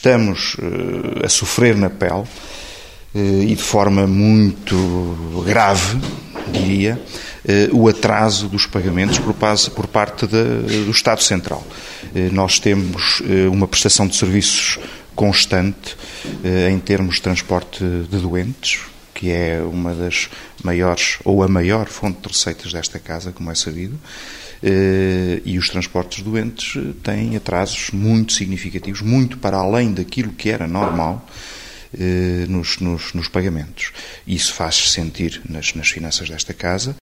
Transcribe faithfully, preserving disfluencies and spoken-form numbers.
estamos a sofrer na pele, e de forma muito grave, diria, o atraso dos pagamentos por parte do Estado Central. Nós temos uma prestação de serviços constante em termos de transporte de doentes, que é uma das maiores, ou a maior fonte de receitas desta casa, como é sabido, e os transportes de doentes têm atrasos muito significativos, muito para além daquilo que era normal, Nos, nos, nos pagamentos. Isso faz-se sentir nas, nas finanças desta casa.